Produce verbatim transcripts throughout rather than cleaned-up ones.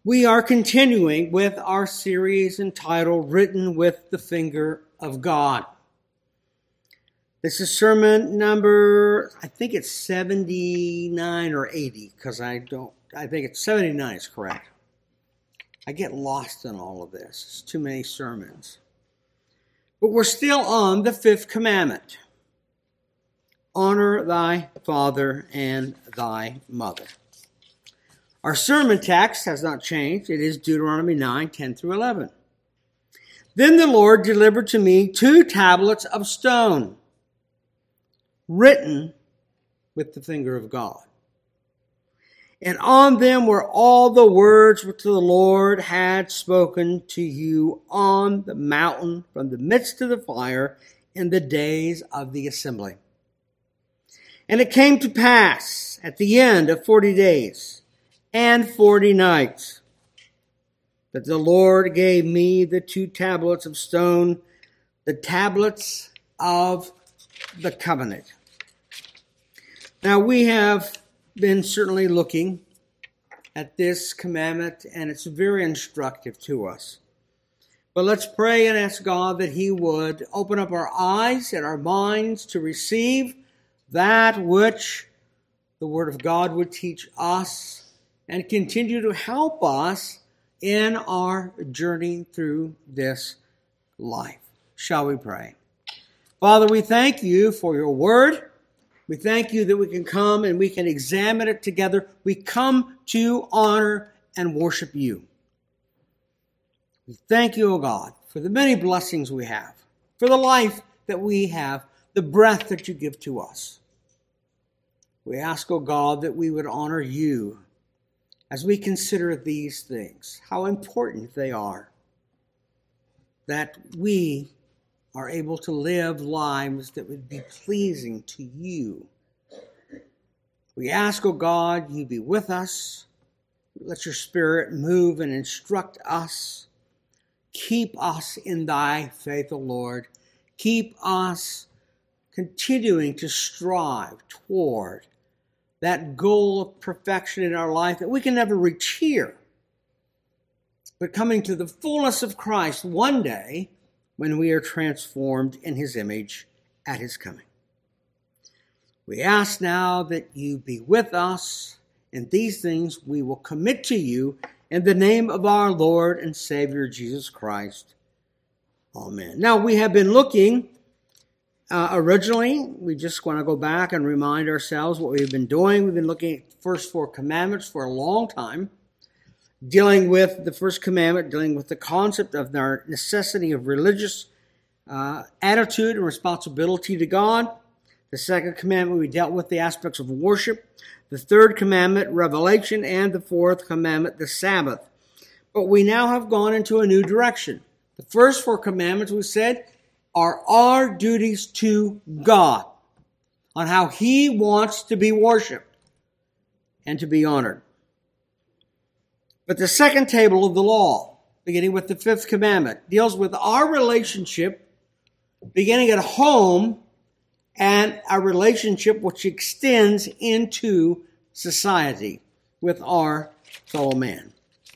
We are continuing with our series entitled Written with the Finger of God. This is sermon number, I think it's seventy-nine or eighty, because I don't, I think it's seventy-nine is correct. I get lost in all of this. It's too many sermons. But we're still on the fifth commandment. Honor thy father and thy mother. Our sermon text has not changed. It is Deuteronomy nine, ten through eleven. Then the Lord delivered to me two tablets of stone, written with the finger of God. And on them were all the words which the Lord had spoken to you on the mountain from the midst of the fire in the days of the assembly. And it came to pass at the end of forty days, and forty nights, that the Lord gave me the two tablets of stone, the tablets of the covenant. Now we have been certainly looking at this commandment, and it's very instructive to us. But let's pray and ask God that He would open up our eyes and our minds to receive that which the Word of God would teach us, and continue to help us in our journey through this life. Shall we pray? Father, we thank you for your word. We thank you that we can come and we can examine it together. We come to honor and worship you. We thank you, O God, for the many blessings we have, for the life that we have, the breath that you give to us. We ask, O God, that we would honor you as we consider these things, how important they are, that we are able to live lives that would be pleasing to you. We ask, O God, you be with us. Let your Spirit move and instruct us. Keep us in thy faith, O Lord. Keep us continuing to strive toward that goal of perfection in our life that we can never reach here, but coming to the fullness of Christ one day when we are transformed in his image at his coming. We ask now that you be with us, and these things we will commit to you in the name of our Lord and Savior Jesus Christ. Amen. Now we have been looking Uh, originally, we just want to go back and remind ourselves what we've been doing. We've been looking at the first four commandments for a long time, dealing with the first commandment, dealing with the concept of our necessity of religious uh, attitude and responsibility to God. The second commandment, we dealt with the aspects of worship. The third commandment, revelation, and the fourth commandment, the Sabbath. But we now have gone into a new direction. The first four commandments, we said, are our duties to God on how he wants to be worshiped and to be honored. But the second table of the law, beginning with the fifth commandment, deals with our relationship beginning at home and a relationship which extends into society with our fellow man.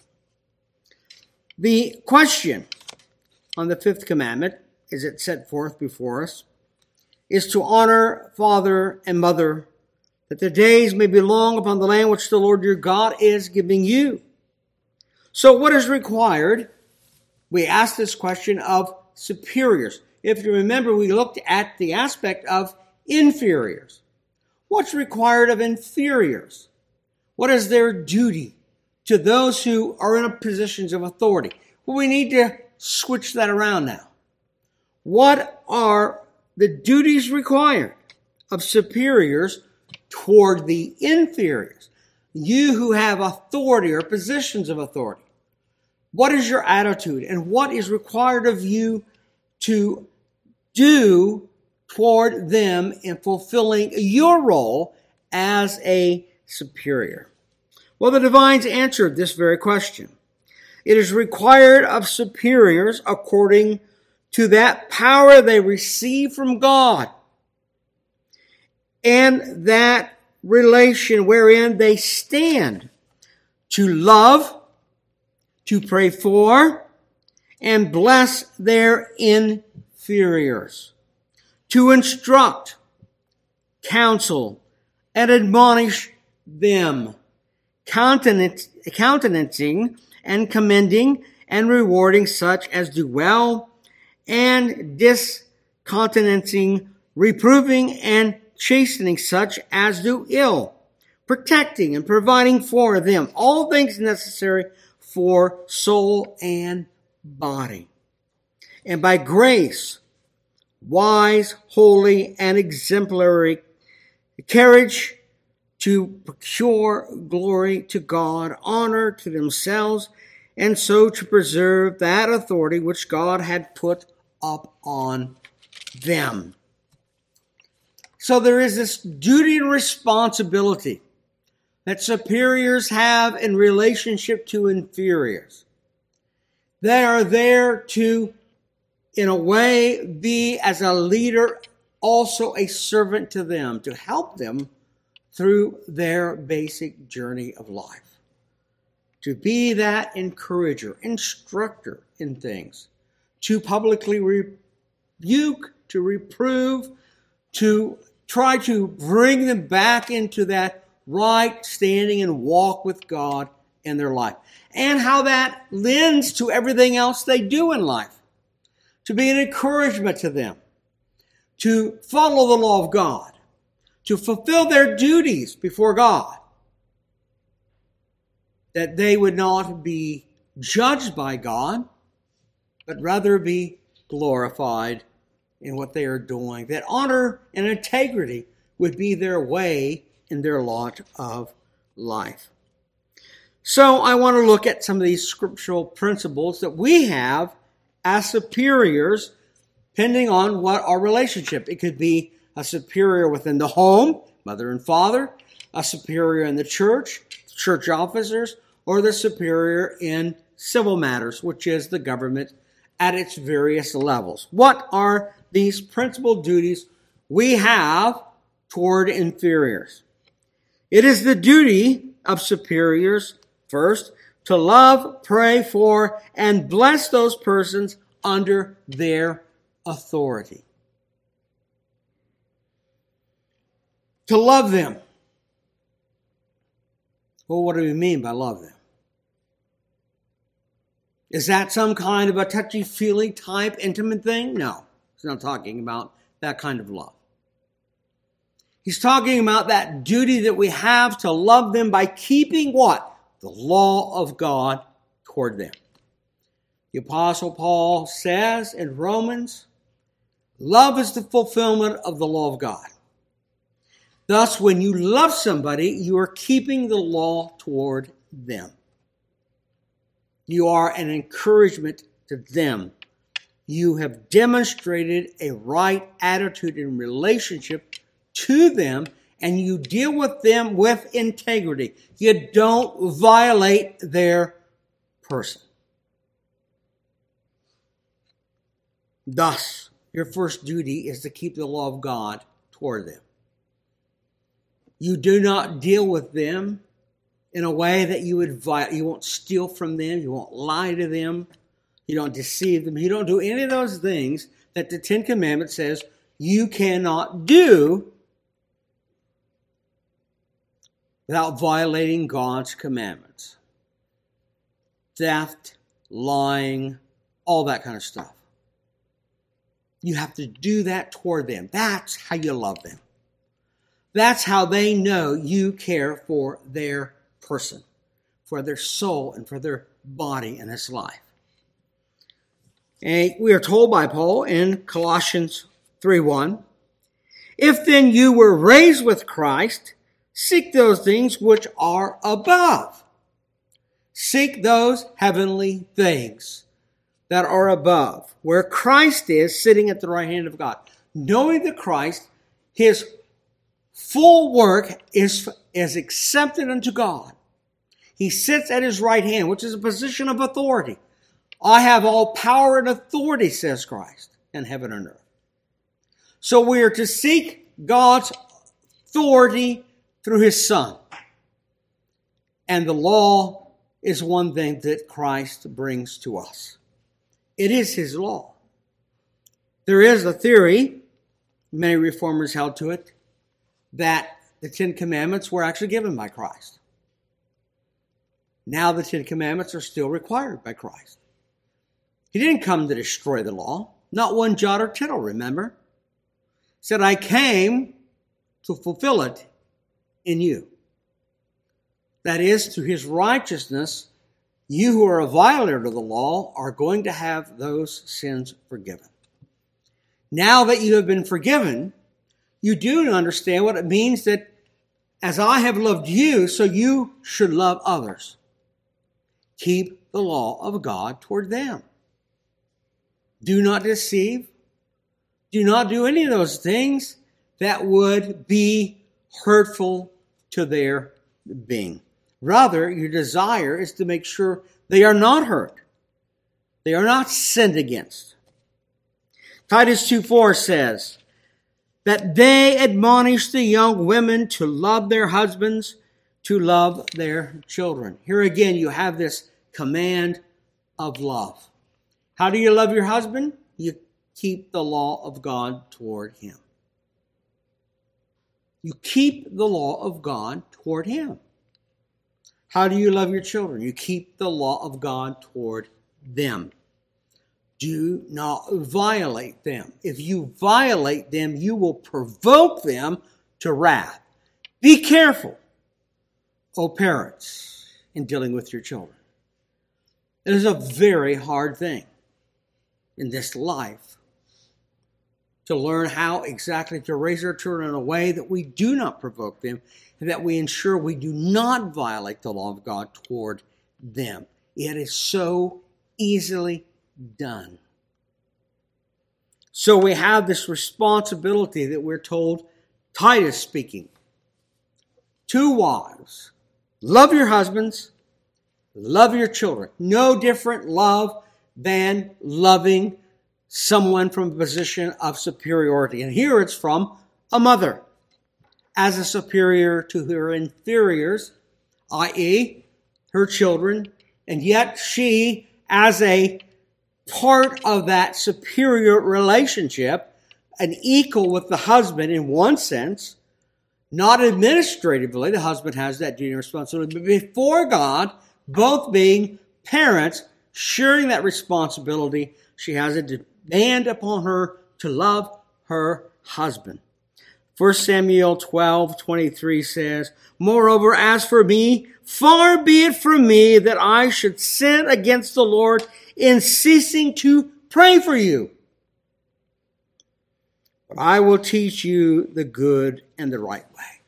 The question on the fifth commandment, as it set forth before us, is to honor father and mother, that the days may be long upon the land which the Lord your God is giving you. So what is required? We asked this question of superiors. If you remember, we looked at the aspect of inferiors. What's required of inferiors? What is their duty to those who are in positions of authority? Well, we need to switch that around now. What are the duties required of superiors toward the inferiors? You who have authority or positions of authority. What is your attitude and what is required of you to do toward them in fulfilling your role as a superior? Well, the divines answered this very question. It is required of superiors according to that power they receive from God, and that relation wherein they stand, to love to pray for and bless their inferiors, to instruct, counsel, and admonish them, countenance, countenancing and commending and rewarding such as do well, and discountenancing, reproving, and chastening such as do ill, protecting and providing for them all things necessary for soul and body. And by grace, wise, holy, and exemplary carriage to procure glory to God, honor to themselves, and so to preserve that authority which God had put up on them. So there is this duty and responsibility that superiors have in relationship to inferiors. They are there to, in a way, be as a leader, also a servant to them, to help them through their basic journey of life. To be that encourager, instructor in things, to publicly rebuke, to reprove, to try to bring them back into that right standing and walk with God in their life. And how that lends to everything else they do in life. To be an encouragement to them. To follow the law of God. To fulfill their duties before God. That they would not be judged by God, but rather be glorified in what they are doing. That honor and integrity would be their way in their lot of life. So I want to look at some of these scriptural principles that we have as superiors, depending on what our relationship. It could be a superior within the home, mother and father, a superior in the church, church officers, or the superior in civil matters, which is the government at its various levels. What are these principal duties we have toward inferiors? It is the duty of superiors, first, to love, pray for, and bless those persons under their authority. To love them. Well, what do we mean by love them? Is that some kind of a touchy-feely type intimate thing? No, he's not talking about that kind of love. He's talking about that duty that we have to love them by keeping what? The law of God toward them. The Apostle Paul says in Romans, love is the fulfillment of the law of God. Thus, when you love somebody, you are keeping the law toward them. You are an encouragement to them. You have demonstrated a right attitude and relationship to them, and you deal with them with integrity. You don't violate their person. Thus, your first duty is to keep the law of God toward them. You do not deal with them in a way that you would violate. You won't steal from them. You won't lie to them. You don't deceive them. You don't do any of those things that the Ten Commandments says you cannot do without violating God's commandments. Theft, lying, all that kind of stuff. You have to do that toward them. That's how you love them. That's how they know you care for their person, for their soul, and for their body in this life. And we are told by Paul in Colossians three one, if then you were raised with Christ, seek those things which are above. Seek those heavenly things that are above, where Christ is sitting at the right hand of God. Knowing that Christ, his full work is, is accepted unto God. He sits at his right hand, which is a position of authority. I have all power and authority, says Christ, in heaven and earth. So we are to seek God's authority through his Son. And the law is one thing that Christ brings to us. It is his law. There is a theory, many reformers held to it, that the Ten Commandments were actually given by Christ. Now the Ten Commandments are still required by Christ. He didn't come to destroy the law. Not one jot or tittle, remember? He said, I came to fulfill it in you. That is, through his righteousness, you who are a violator of the law are going to have those sins forgiven. Now that you have been forgiven, you do understand what it means that as I have loved you, so you should love others. Keep the law of God toward them. Do not deceive. Do not do any of those things that would be hurtful to their being. Rather, your desire is to make sure they are not hurt. They are not sinned against. Titus two four says that they admonish the young women to love their husbands, to love their children. Here again, you have this command of love. How do you love your husband? You keep the law of God toward him. You keep the law of God toward him. How do you love your children? You keep the law of God toward them. Do not violate them. If you violate them, you will provoke them to wrath. Be careful, O parents, in dealing with your children. It is a very hard thing in this life to learn how exactly to raise our children in a way that we do not provoke them and that we ensure we do not violate the law of God toward them. It is so easily done. So we have this responsibility that we're told, Titus speaking. Two wives, love your husbands, love your children. No different love than loving someone from a position of superiority. And here it's from a mother as a superior to her inferiors, that is her children, and yet she, as a part of that superior relationship, an equal with the husband in one sense, not administratively, the husband has that duty and responsibility, but before God, both being parents, sharing that responsibility, she has a demand upon her to love her husband. First Samuel twelve twenty-three says, Moreover, as for me, far be it from me that I should sin against the Lord in ceasing to pray for you. But I will teach you the good and the right way.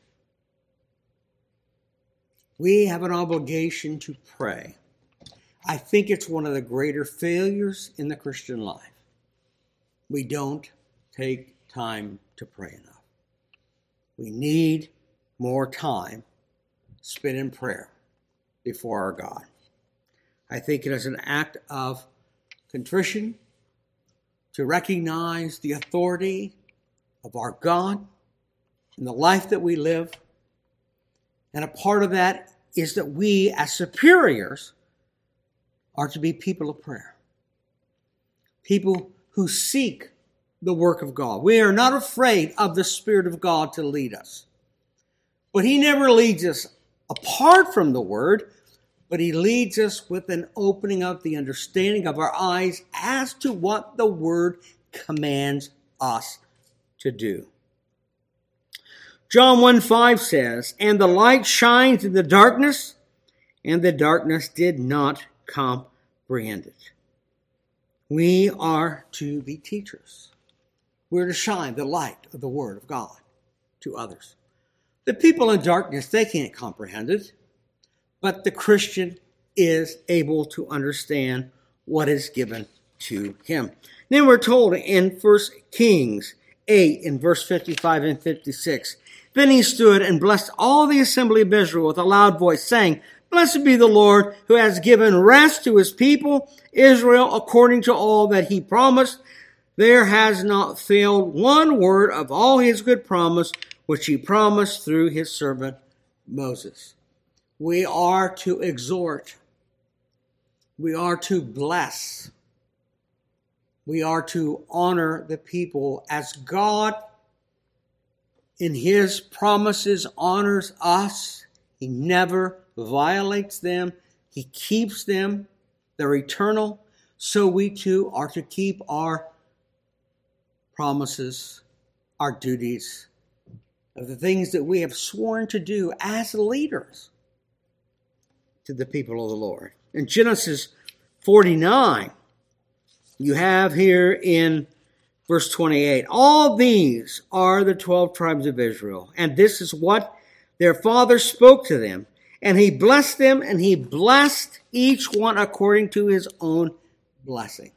We have an obligation to pray. I think it's one of the greater failures in the Christian life. We don't take time to pray enough. We need more time spent in prayer before our God. I think it is an act of contrition to recognize the authority of our God in the life that we live. And a part of that is that we, as superiors, are to be people of prayer. People who seek the work of God. We are not afraid of the Spirit of God to lead us. But he never leads us apart from the Word, but he leads us with an opening of the understanding of our eyes as to what the Word commands us to do. John one five says, And the light shines in the darkness, and the darkness did not comprehend it. We are to be teachers. We're to shine the light of the Word of God to others. The people in darkness, they can't comprehend it, but the Christian is able to understand what is given to him. Then we're told in First Kings eight, in verse fifty-five and fifty-six, Then he stood and blessed all the assembly of Israel with a loud voice, saying, Blessed be the Lord, who has given rest to his people, Israel, according to all that he promised. There has not failed one word of all his good promise, which he promised through his servant Moses. We are to exhort We are to bless. We are to honor the people as God in his promises honors us. He never violates them. He keeps them. They're eternal. So we too are to keep our promises, our duties, of the things that we have sworn to do as leaders to the people of the Lord. In Genesis forty-nine, you have here in verse twenty-eight, all these are the twelve tribes of Israel, and this is what their father spoke to them. And he blessed them, and he blessed each one according to his own blessing.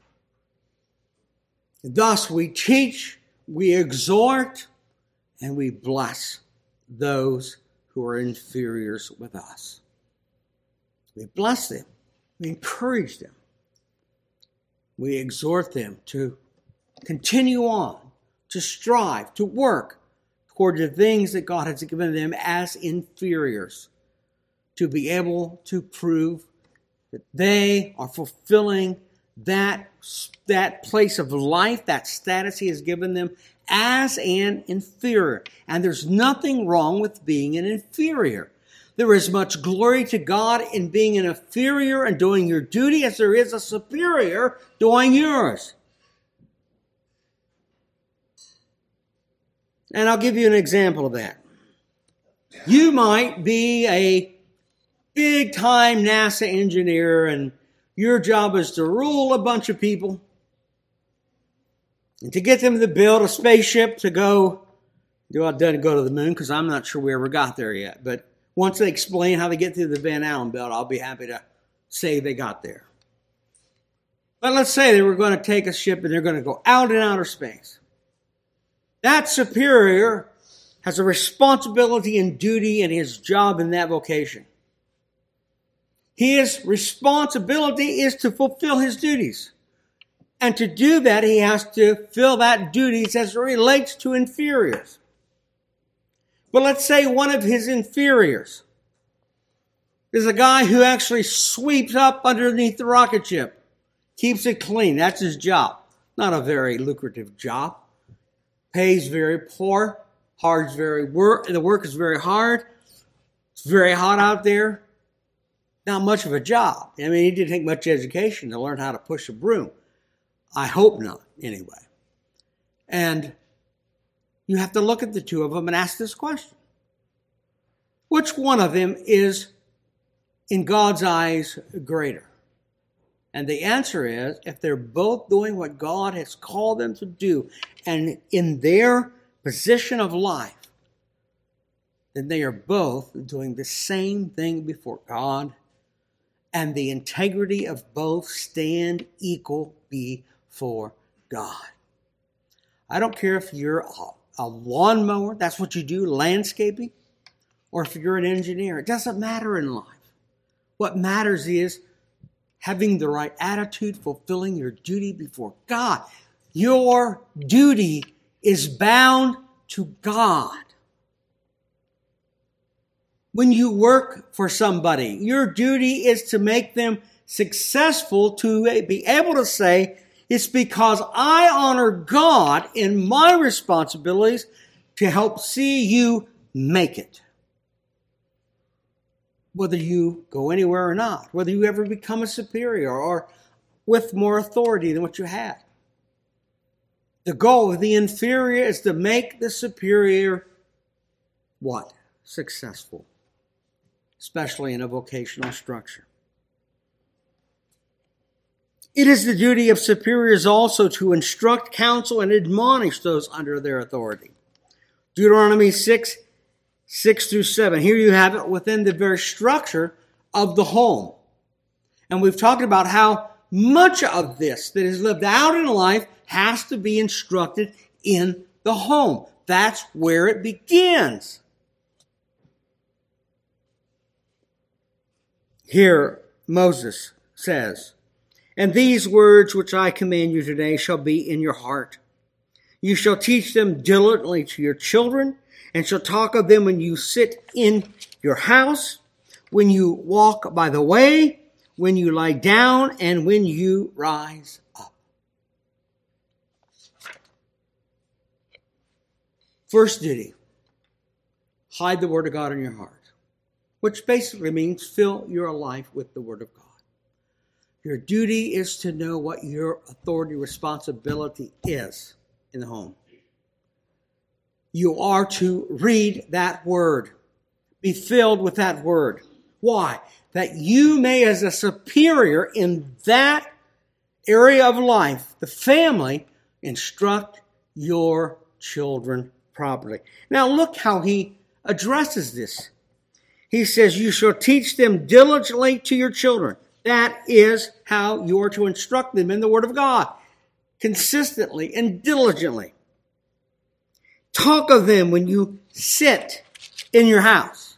Thus we teach, we exhort, and we bless those who are inferiors with us. We bless them. We encourage them. We exhort them to continue on, to strive, to work toward the things that God has given them as inferiors, to be able to prove that they are fulfilling that, that place of life, that status he has given them as an inferior. And there's nothing wrong with being an inferior. There is much glory to God in being an inferior and doing your duty as there is a superior doing yours. And I'll give you an example of that. You might be a big-time NASA engineer, and your job is to rule a bunch of people and to get them to build a spaceship to go, well, it doesn't go to the moon because I'm not sure we ever got there yet. But once they explain how to get through the Van Allen belt, I'll be happy to say they got there. But let's say they were going to take a ship and they're going to go out in outer space. That superior has a responsibility and duty in his job in that vocation. His responsibility is to fulfill his duties. And to do that, he has to fill that duties as it relates to inferiors. But let's say one of his inferiors is a guy who actually sweeps up underneath the rocket ship, keeps it clean. That's his job. Not a very lucrative job. Pays very poor. Hard's very work. The work is very hard. It's very hot out there. Not much of a job. I mean, he didn't take much education to learn how to push a broom. I hope not, anyway. And you have to look at the two of them and ask this question. Which one of them is, in God's eyes, greater? And the answer is, if they're both doing what God has called them to do, and in their position of life, then they are both doing the same thing before God, and the integrity of both stand equal before God. I don't care if you're a, a lawnmower, that's what you do, landscaping, or if you're an engineer. It doesn't matter in life. What matters is having the right attitude, fulfilling your duty before God. Your duty is bound to God. When you work for somebody, your duty is to make them successful, to be able to say, it's because I honor God in my responsibilities to help see you make it. Whether you go anywhere or not, whether you ever become a superior or with more authority than what you had. The goal of the inferior is to make the superior what? Successful. Especially in a vocational structure. It is the duty of superiors also to instruct, counsel, and admonish those under their authority. Deuteronomy six, six through seven. Here you have it within the very structure of the home. And we've talked about how much of this that is lived out in life has to be instructed in the home. That's where it begins. Here, Moses says, and these words which I command you today shall be in your heart. You shall teach them diligently to your children, and shall talk of them when you sit in your house, when you walk by the way, when you lie down and when you rise up. First duty, hide the Word of God in your heart, which basically means fill your life with the Word of God. Your duty is to know what your authority responsibility is in the home. You are to read that Word. Be filled with that Word. Why? That you may, as a superior in that area of life, the family, instruct your children properly. Now look how he addresses this. He says, you shall teach them diligently to your children. That is how you are to instruct them in the Word of God, consistently and diligently. Talk of them when you sit in your house.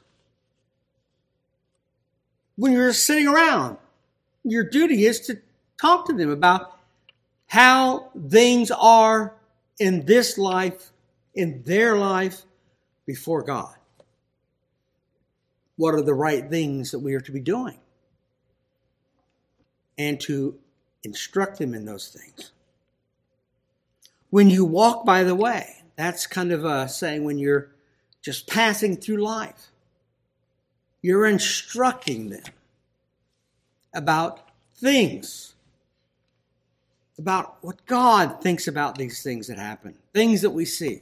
When you're sitting around, your duty is to talk to them about how things are in this life, in their life, before God. What are the right things that we are to be doing? And to instruct them in those things. When you walk by the way, that's kind of a saying when you're just passing through life. You're instructing them about things, about what God thinks about these things that happen, things that we see.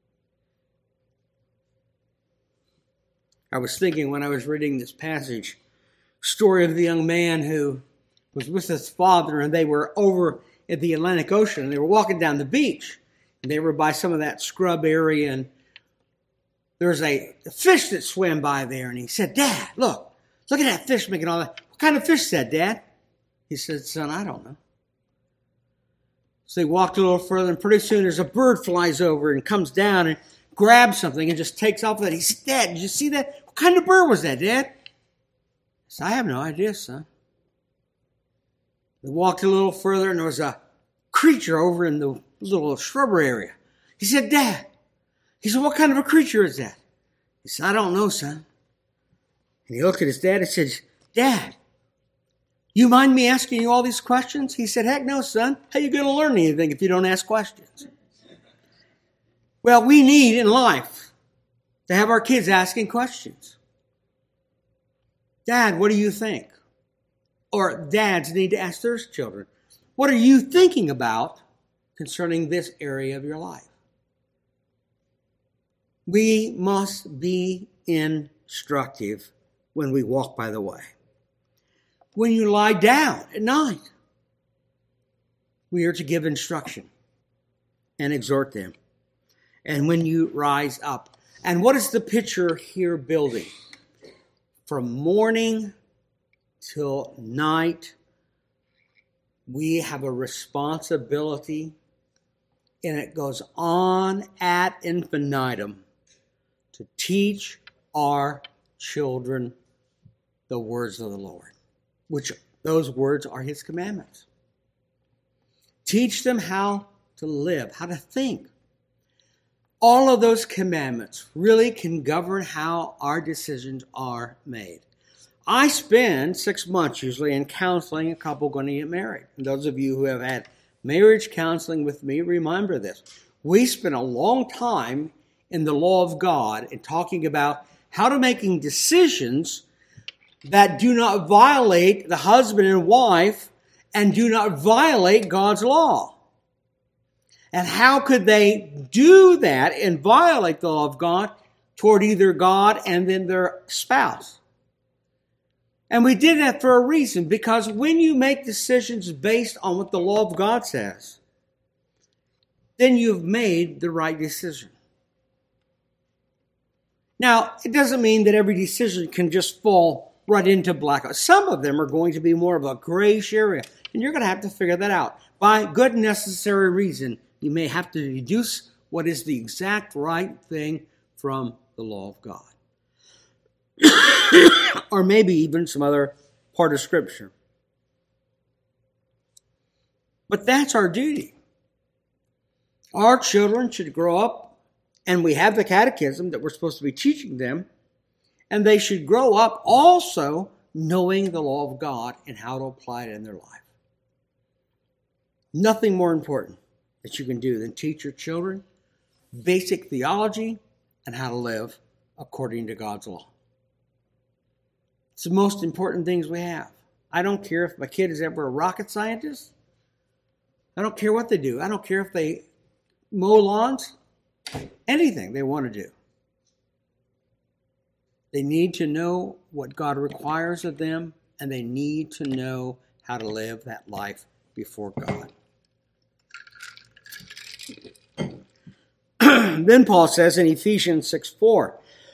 I was thinking when I was reading this passage, story of the young man who was with his father, and they were over at the Atlantic Ocean, and they were walking down the beach, and they were by some of that scrub area, and there was a, a fish that swam by there, and he said, Dad, look, look at that fish making all that. What kind of fish is that, Dad? He said, son, I don't know. So they walked a little further, and pretty soon there's a bird flies over and comes down and grabs something and just takes off with it. He said, Dad, did you see that? What kind of bird was that, Dad? I said, I have no idea, son. They walked a little further, and there was a creature over in the little shrubbery area. He said, Dad. He said, what kind of a creature is that? He said, I don't know, son. And he looked at his dad and said, Dad, you mind me asking you all these questions? He said, heck no, son. How are you going to learn anything if you don't ask questions? Well, we need in life to have our kids asking questions. Dad, what do you think? Or dads need to ask their children, what are you thinking about concerning this area of your life? We must be instructive when we walk by the way. When you lie down at night, we are to give instruction and exhort them. And when you rise up. And what is the picture here building? From morning till night, we have a responsibility, and it goes on ad infinitum, to teach our children the words of the Lord, which those words are His commandments. Teach them how to live, how to think. All of those commandments really can govern how our decisions are made. I spend six months usually in counseling a couple going to get married. And those of you who have had marriage counseling with me, remember this. We spent a long time in the law of God and talking about how to making decisions that do not violate the husband and wife and do not violate God's law. And how could they do that and violate the law of God toward either God and then their spouse? And we did that for a reason, because when you make decisions based on what the law of God says, then you've made the right decision. Now, it doesn't mean that every decision can just fall right into black. Some of them are going to be more of a grayish area, and you're going to have to figure that out. By good necessary reason, you may have to deduce what is the exact right thing from the law of God. Or maybe even some other part of Scripture. But that's our duty. Our children should grow up, and we have the catechism that we're supposed to be teaching them, and they should grow up also knowing the law of God and how to apply it in their life. Nothing more important that you can do than teach your children basic theology and how to live according to God's law. It's the most important things we have. I don't care if my kid is ever a rocket scientist. I don't care what they do. I don't care if they mow lawns. Anything they want to do. They need to know what God requires of them, and they need to know how to live that life before God. Then Paul says in Ephesians six four,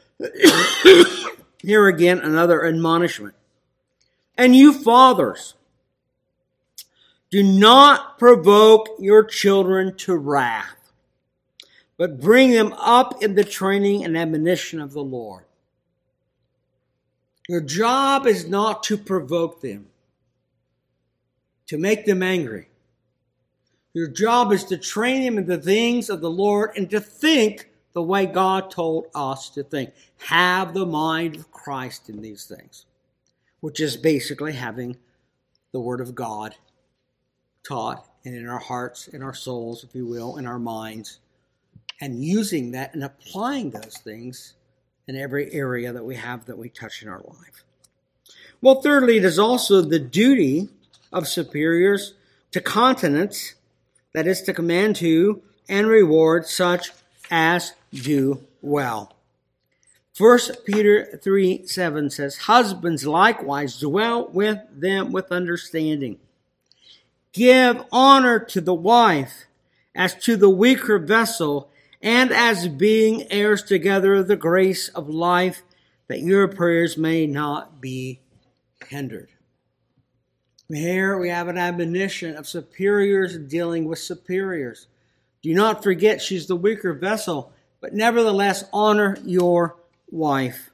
here again another admonishment. And you fathers, do not provoke your children to wrath, but bring them up in the training and admonition of the Lord. Your job is not to provoke them, to make them angry. Your job is to train them in the things of the Lord and to think the way God told us to think. Have the mind of Christ in these things, which is basically having the Word of God taught and in our hearts, in our souls, if you will, in our minds, and using that and applying those things in every area that we have that we touch in our life. Well, thirdly, it is also the duty of superiors to continence, that is to command to and reward such as do well. First Peter three seven says, husbands likewise dwell with them with understanding. Give honor to the wife as to the weaker vessel, and as being heirs together of the grace of life, that your prayers may not be hindered. Here we have an admonition of superiors dealing with superiors. Do not forget she's the weaker vessel, but nevertheless honor your wife.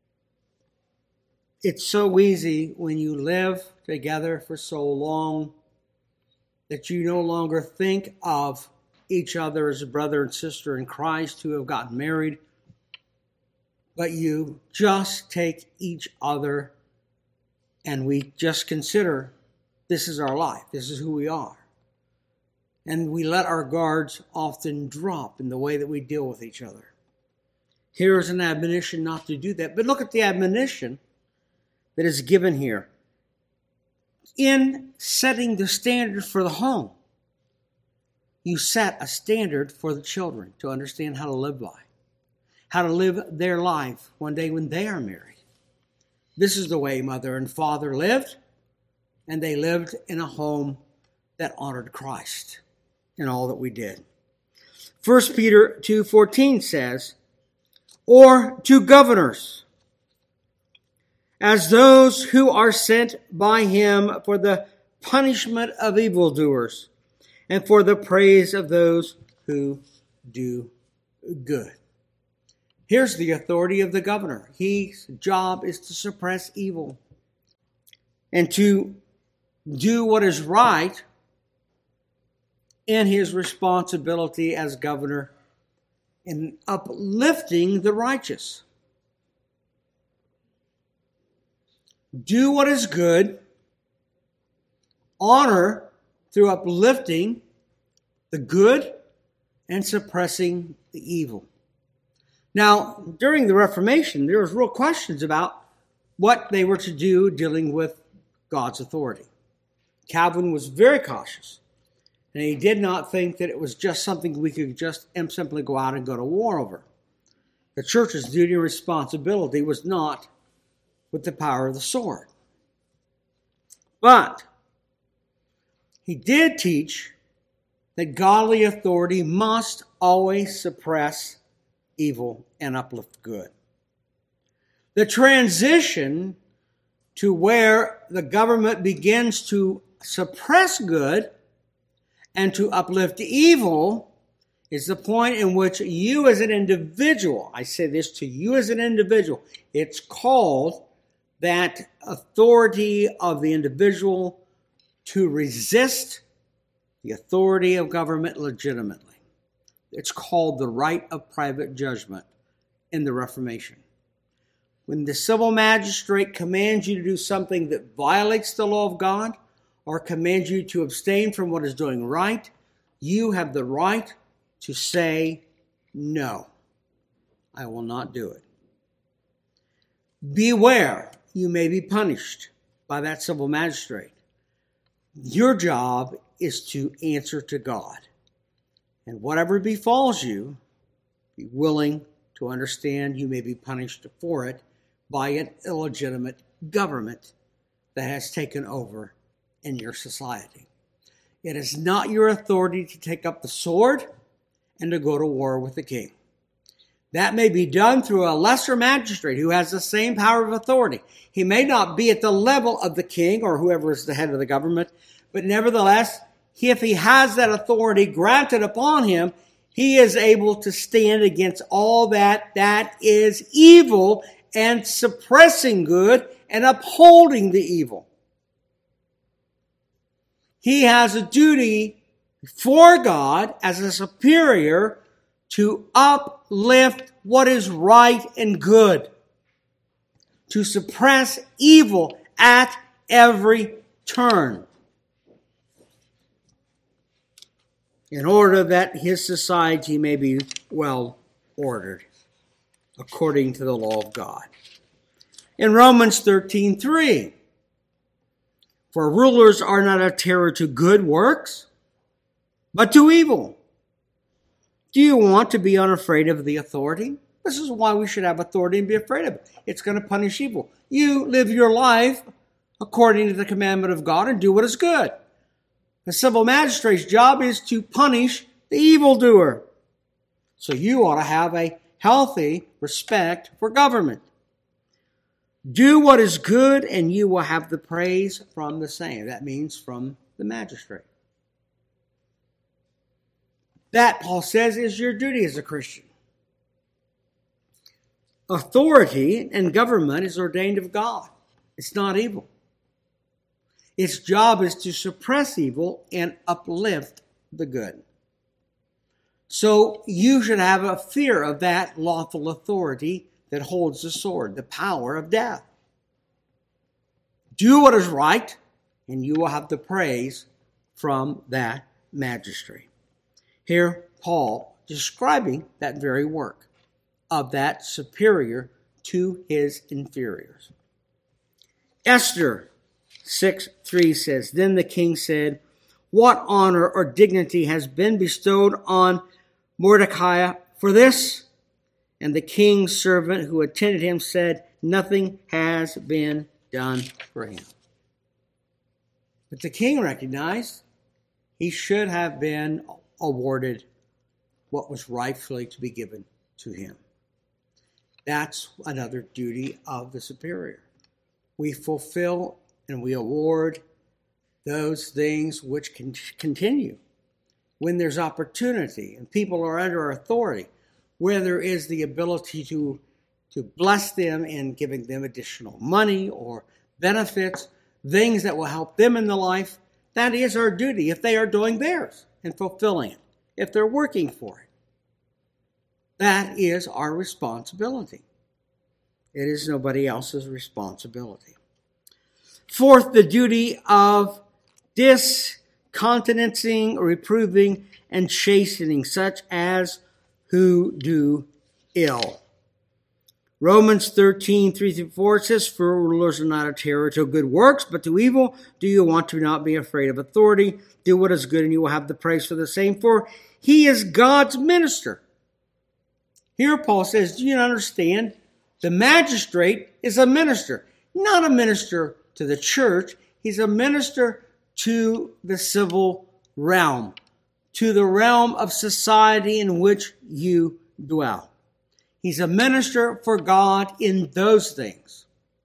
It's so easy when you live together for so long that you no longer think of each other as a brother and sister in Christ who have gotten married, but you just take each other and we just consider this is our life, this is who we are. And we let our guards often drop in the way that we deal with each other. Here is an admonition not to do that, but look at the admonition that is given here. In setting the standard for the home, you set a standard for the children to understand how to live by, how to live their life one day when they are married. This is the way mother and father lived, and they lived in a home that honored Christ in all that we did. First Peter two fourteen says, or to governors, as those who are sent by him for the punishment of evildoers, and for the praise of those who do good. Here's the authority of the governor. His job is to suppress evil and to do what is right in his responsibility as governor in uplifting the righteous. Do what is good, honor through uplifting the good and suppressing the evil. Now, during the Reformation, there was real questions about what they were to do dealing with God's authority. Calvin was very cautious, and he did not think that it was just something we could just simply go out and go to war over. The church's duty and responsibility was not with the power of the sword. But he did teach that godly authority must always suppress evil and uplift good. The transition to where the government begins to suppress good and to uplift evil is the point in which you as an individual, I say this to you as an individual, it's called that authority of the individual to resist the authority of government legitimately. It's called the right of private judgment in the Reformation. when the civil magistrate commands you to do something that violates the law of God or commands you to abstain from what is doing right, you have the right to say, no, I will not do it. Beware, you may be punished by that civil magistrate. Your job is to answer to God. And whatever befalls you, be willing to understand you may be punished for it by an illegitimate government that has taken over in your society. It is not your authority to take up the sword and to go to war with the king. That may be done through a lesser magistrate who has the same power of authority. He may not be at the level of the king or whoever is the head of the government, but nevertheless, if he has that authority granted upon him, he is able to stand against all that that is evil and suppressing good and upholding the evil. He has a duty before God as a superior to uplift what is right and good, to suppress evil at every turn, in order that his society may be well ordered according to the law of God. In Romans thirteen three, for rulers are not a terror to good works, but to evil. Do you want to be unafraid of the authority? This is why we should have authority and be afraid of it. It's going to punish evil. You live your life according to the commandment of God and do what is good. The civil magistrate's job is to punish the evildoer. So you ought to have a healthy respect for government. Do what is good and you will have the praise from the same. That means from the magistrate. That, Paul says, is your duty as a Christian. Authority and government is ordained of God. It's not evil. Its job is to suppress evil and uplift the good. So you should have a fear of that lawful authority that holds the sword, the power of death. Do what is right, and you will have the praise from that magistrate. Here, Paul describing that very work of that superior to his inferiors. Esther six three says, then the king said, what honor or dignity has been bestowed on Mordecai for this? And the king's servant who attended him said, nothing has been done for him. But the king recognized he should have been awarded what was rightfully to be given to him. That's another duty of the superior. We fulfill and we award those things which can continue when there's opportunity and people are under our authority, where there is the ability to, to bless them in giving them additional money or benefits, things that will help them in the life. That is our duty if they are doing theirs and fulfilling it, if they're working for it. That is our responsibility. It is nobody else's responsibility. Fourth, the duty of discountenancing, reproving, and chastening such as who do ill. Romans thirteen, three through four says, for rulers are not a terror to good works, but to evil. Do you want to not be afraid of authority? Do what is good, and you will have the praise for the same, for he is God's minister. Here Paul says, do you understand? The magistrate is a minister, not a minister to the church. He's a minister to the civil realm, to the realm of society in which you dwell. He's a minister for God in those things.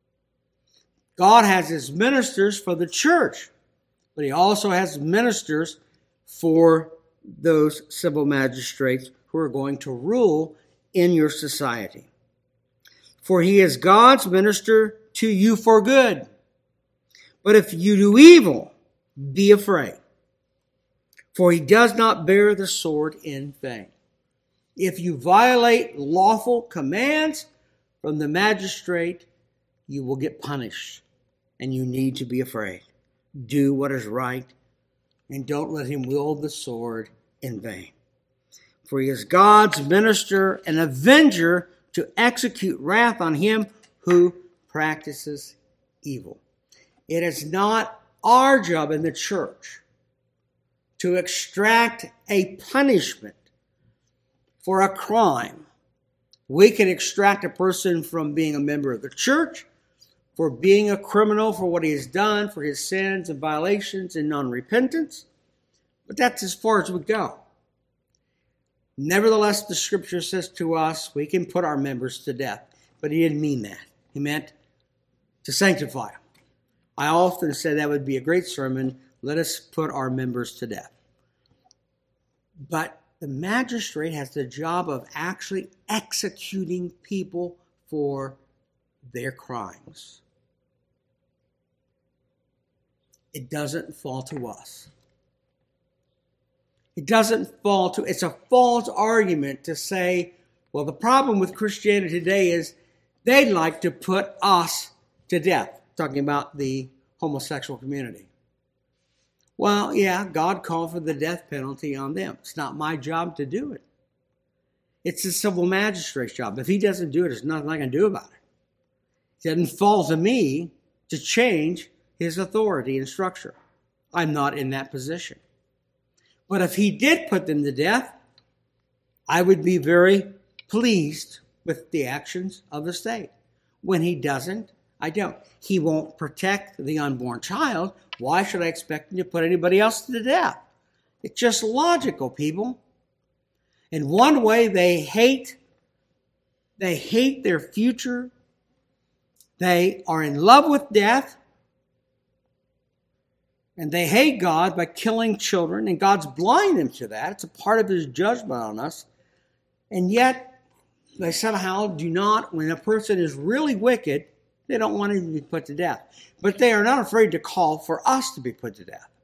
God has his ministers for the church, but he also has ministers for those civil magistrates who are going to rule in your society. For he is God's minister to you for good. But if you do evil, be afraid, for he does not bear the sword in vain. If you violate lawful commands from the magistrate, you will get punished, and you need to be afraid. Do what is right, and don't let him wield the sword in vain. For he is God's minister and avenger to execute wrath on him who practices evil. It is not our job in the church to extract a punishment for a crime. We can extract a person from being a member of the church, for being a criminal, for what he has done, for his sins and violations and non-repentance. But that's as far as we go. Nevertheless, the scripture says to us, we can put our members to death. But he didn't mean that. He meant to sanctify them. I often say that would be a great sermon. Let us put our members to death. But the magistrate has the job of actually executing people for their crimes. It doesn't fall to us. It doesn't fall to, it's a false argument to say, well, the problem with Christianity today is they'd like to put us to death. Talking about the homosexual community. Well, yeah, God called for the death penalty on them. It's not my job to do it. It's the civil magistrate's job. If he doesn't do it, there's nothing I can do about it. It doesn't fall to me to change his authority and structure. I'm not in that position. But if he did put them to death, I would be very pleased with the actions of the state. When he doesn't, I don't. He won't protect the unborn child. Why should I expect him to put anybody else to death? It's just logical, people. In one way, they hate, they hate their future. They are in love with death. And they hate God by killing children. And God's blinding them to that. It's a part of his judgment on us. And yet, they somehow do not, when a person is really wicked, they don't want him to be put to death. But they are not afraid to call for us to be put to death.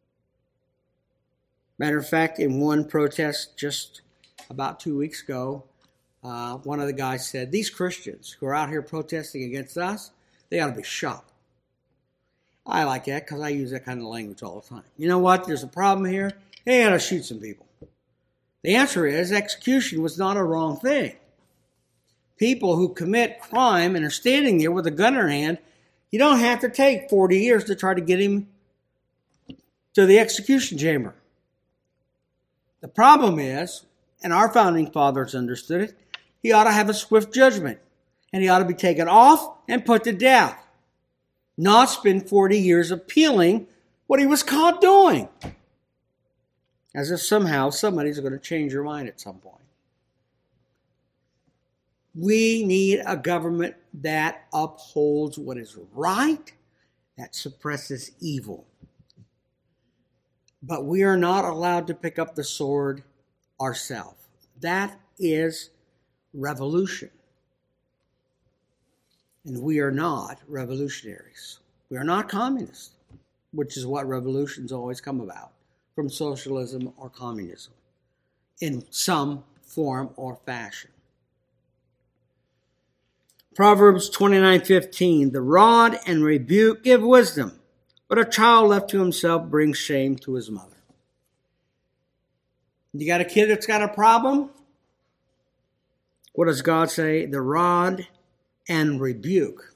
Matter of fact, in one protest just about two weeks ago, uh, one of the guys said, these Christians who are out here protesting against us, they ought to be shot. I like that because I use that kind of language all the time. You know what? There's a problem here. They ought to shoot some people. The answer is execution was not a wrong thing. People who commit crime and are standing there with a gun in their hand, you don't have to take forty years to try to get him to the execution chamber. The problem is, and our founding fathers understood it, he ought to have a swift judgment. And he ought to be taken off and put to death. Not spend forty years appealing what he was caught doing. As if somehow somebody's going to change your mind at some point. We need a government that upholds what is right, that suppresses evil. But we are not allowed to pick up the sword ourselves. That is revolution. And we are not revolutionaries. We are not communists, which is what revolutions always come about, from socialism or communism, in some form or fashion. Proverbs twenty-nine fifteen, the rod and rebuke give wisdom, but a child left to himself brings shame to his mother. You got a kid that's got a problem? What does God say? The rod and rebuke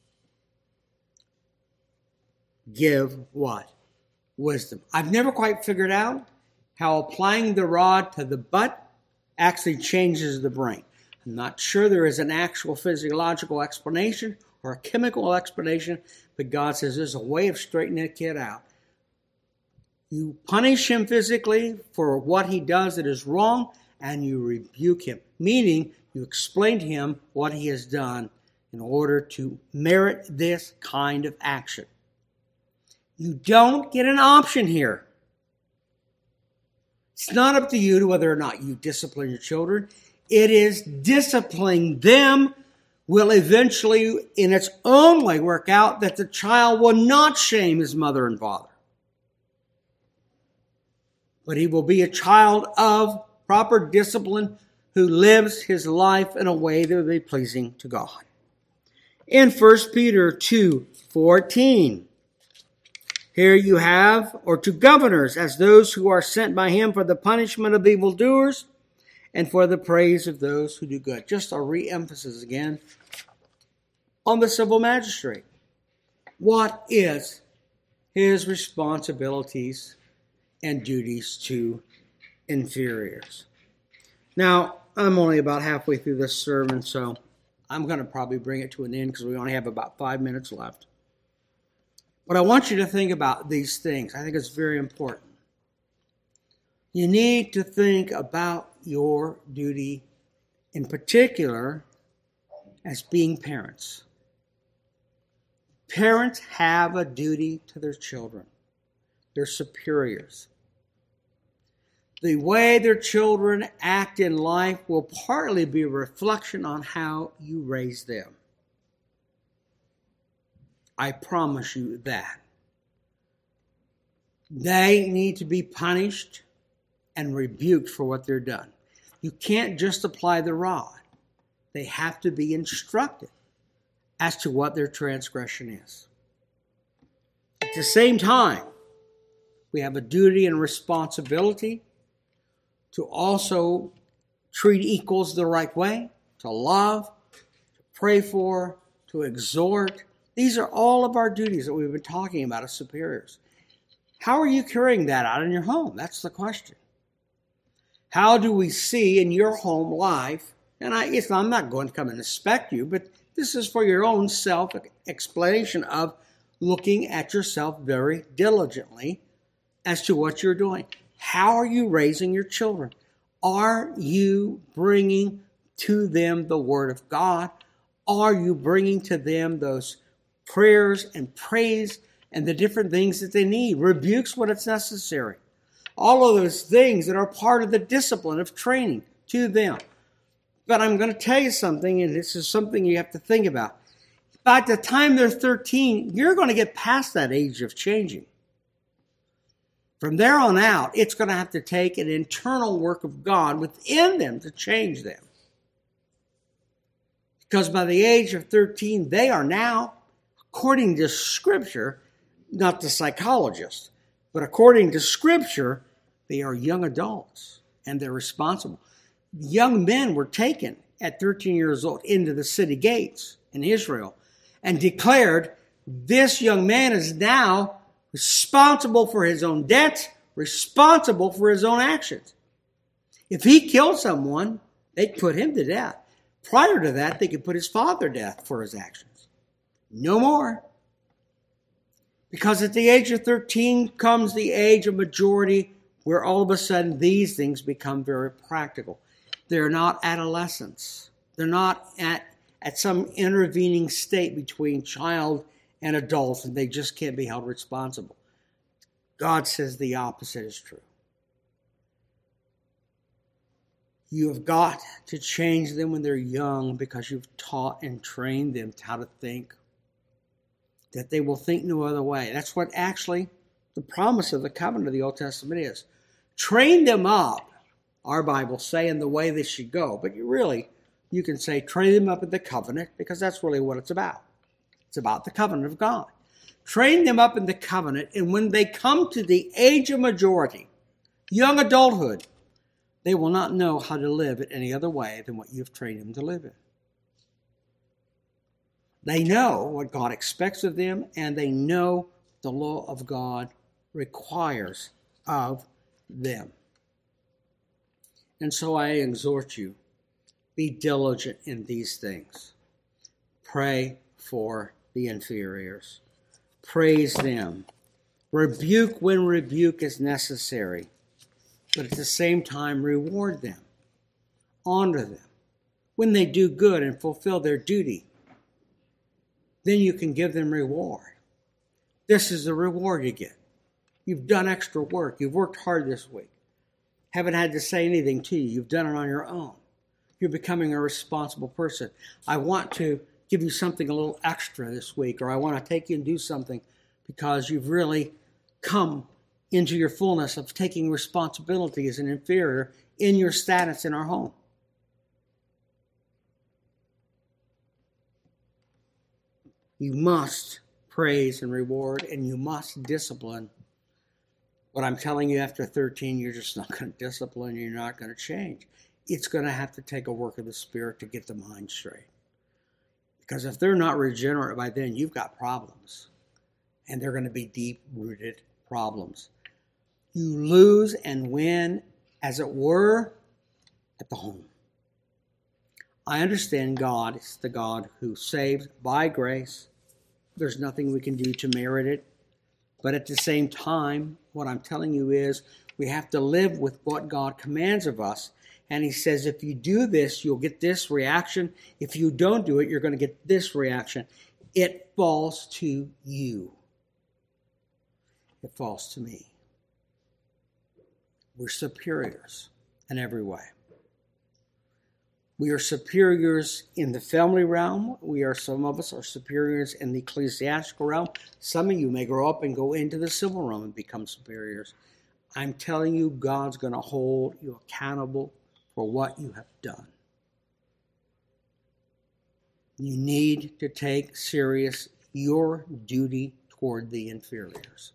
give what? Wisdom. I've never quite figured out how applying the rod to the butt actually changes the brain. I'm not sure there is an actual physiological explanation or a chemical explanation, but God says there's a way of straightening a kid out. You punish him physically for what he does that is wrong, and you rebuke him, meaning you explain to him what he has done in order to merit this kind of action. You don't get an option here. It's not up to you to whether or not you discipline your children. It is disciplining them will eventually, in its own way, work out that the child will not shame his mother and father. But he will be a child of proper discipline who lives his life in a way that will be pleasing to God. In First Peter two fourteen, here you have, or to governors, as those who are sent by him for the punishment of evildoers and for the praise of those who do good. Just a re-emphasis again on the civil magistrate. What is his responsibilities and duties to inferiors? Now, I'm only about halfway through this sermon, so I'm going to probably bring it to an end because we only have about five minutes left. But I want you to think about these things. I think it's very important. You need to think about your duty, in particular, as being parents. Parents have a duty to their children, their superiors. The way their children act in life will partly be a reflection on how you raise them. I promise you that. They need to be punished and rebuked for what they're done. You can't just apply the rod. They have to be instructed as to what their transgression is. At the same time, we have a duty and responsibility to also treat equals the right way, to love, to pray for, to exhort. These are all of our duties that we've been talking about as superiors. How are you carrying that out in your home? That's the question. How do we see in your home life, and I, it's, I'm not going to come and inspect you, but this is for your own self-explanation of looking at yourself very diligently as to what you're doing. How are you raising your children? Are you bringing to them the Word of God? Are you bringing to them those prayers and praise and the different things that they need? Rebukes when it's necessary. All of those things that are part of the discipline of training to them. But I'm going to tell you something, and this is something you have to think about. By the time they're thirteen, you're going to get past that age of changing. From there on out, it's going to have to take an internal work of God within them to change them. Because by the age of thirteen, they are now, according to Scripture, not the psychologist, but according to Scripture, they are young adults and they're responsible. Young men were taken at thirteen years old into the city gates in Israel and declared, this young man is now responsible for his own debts, responsible for his own actions. If he killed someone, they'd put him to death. Prior to that, they could put his father to death for his actions. No more. Because at the age of thirteen comes the age of majority where all of a sudden these things become very practical. They're not adolescents. They're not at, at some intervening state between child and adults, and they just can't be held responsible. God says the opposite is true. You have got to change them when they're young because you've taught and trained them how to think, that they will think no other way. That's what actually the promise of the covenant of the Old Testament is. Train them up, our Bibles say, in the way they should go. But you really, you can say train them up in the covenant because that's really what it's about. It's about the covenant of God. Train them up in the covenant, and when they come to the age of majority, young adulthood, they will not know how to live it any other way than what you've trained them to live in. They know what God expects of them, and they know the law of God requires of them. And so I exhort you, be diligent in these things. Pray for the inferiors. Praise them. Rebuke when rebuke is necessary. But at the same time, reward them. Honor them. When they do good and fulfill their duty, then you can give them reward. This is the reward you get. You've done extra work. You've worked hard this week. Haven't had to say anything to you. You've done it on your own. You're becoming a responsible person. I want to give you something a little extra this week, or I want to take you and do something because you've really come into your fullness of taking responsibility as an inferior in your status in our home. You must praise and reward, and you must discipline. What I'm telling you, after thirteen, you're just not going to discipline. You're not going to change. It's going to have to take a work of the Spirit to get the mind straight. Because if they're not regenerate by then, you've got problems. And they're going to be deep-rooted problems. You lose and win, as it were, at the home. I understand God is the God who saves by grace. There's nothing we can do to merit it. But at the same time, what I'm telling you is we have to live with what God commands of us. And he says, if you do this, you'll get this reaction. If you don't do it, you're going to get this reaction. It falls to you. It falls to me. We're superiors in every way. We are superiors in the family realm. We are, some of us are superiors in the ecclesiastical realm. Some of you may grow up and go into the civil realm and become superiors. I'm telling you, God's going to hold you accountable for what you have done. You need to take serious your duty toward the inferiors.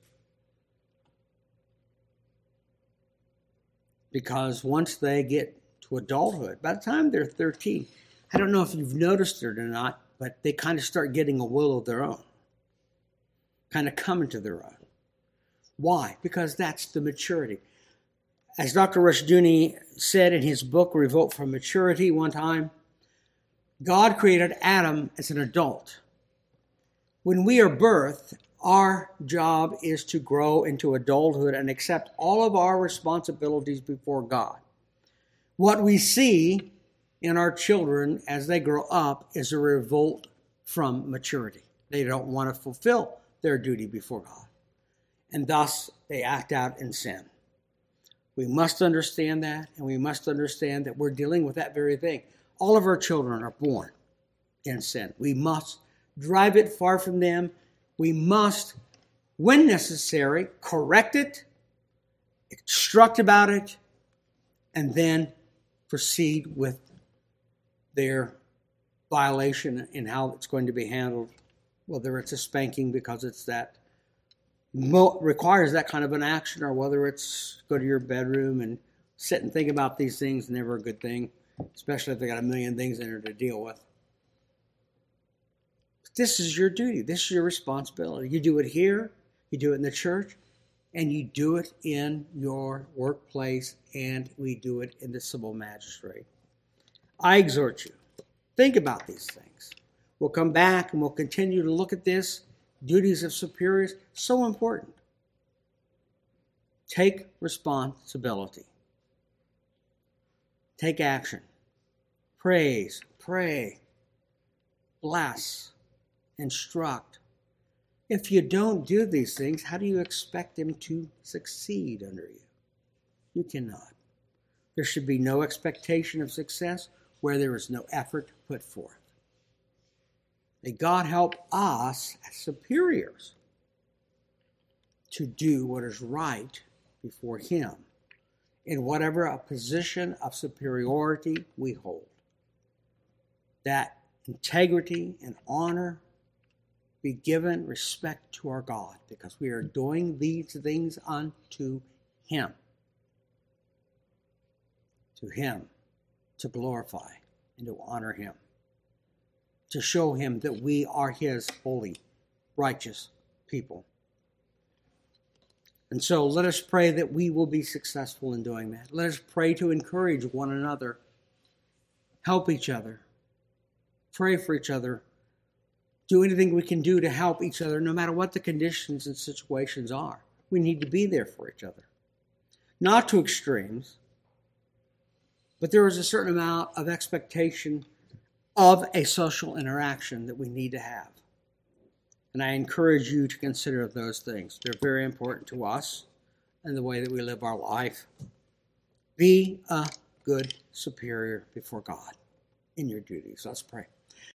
Because once they get to adulthood, by the time they're thirteen, I don't know if you've noticed it or not, but they kind of start getting a will of their own. Kind of coming to their own. Why? Because that's the maturity. As Doctor Rushdoony said in his book, Revolt from Maturity, one time, God created Adam as an adult. When we are birthed, our job is to grow into adulthood and accept all of our responsibilities before God. What we see in our children as they grow up is a revolt from maturity. They don't want to fulfill their duty before God. And thus, they act out in sin. We must understand that, and we must understand that we're dealing with that very thing. All of our children are born in sin. We must drive it far from them. We must, when necessary, correct it, instruct about it, and then proceed with their violation and how it's going to be handled, whether it's a spanking because it's that requires that kind of an action, or whether it's go to your bedroom and sit and think about these things. Never a good thing, especially if they got a million things in there to deal with. But this is your duty. This is your responsibility. You do it here, you do it in the church, and you do it in your workplace, and we do it in the civil magistrate. I exhort you, think about these things. We'll come back and we'll continue to look at this. Duties of superiors, so important. Take responsibility. Take action. Praise, pray, bless, instruct. If you don't do these things, how do you expect them to succeed under you? You cannot. There should be no expectation of success where there is no effort put forth. May God help us as superiors to do what is right before Him in whatever a position of superiority we hold. That integrity and honor be given respect to our God, because we are doing these things unto Him. To Him, to glorify and to honor Him. To show Him that we are His holy, righteous people. And so let us pray that we will be successful in doing that. Let us pray to encourage one another, help each other, pray for each other, do anything we can do to help each other, no matter what the conditions and situations are. We need to be there for each other. Not to extremes, but there is a certain amount of expectation of a social interaction that we need to have. And I encourage you to consider those things. They're very important to us and the way that we live our life. Be a good superior before God in your duties. Let's pray.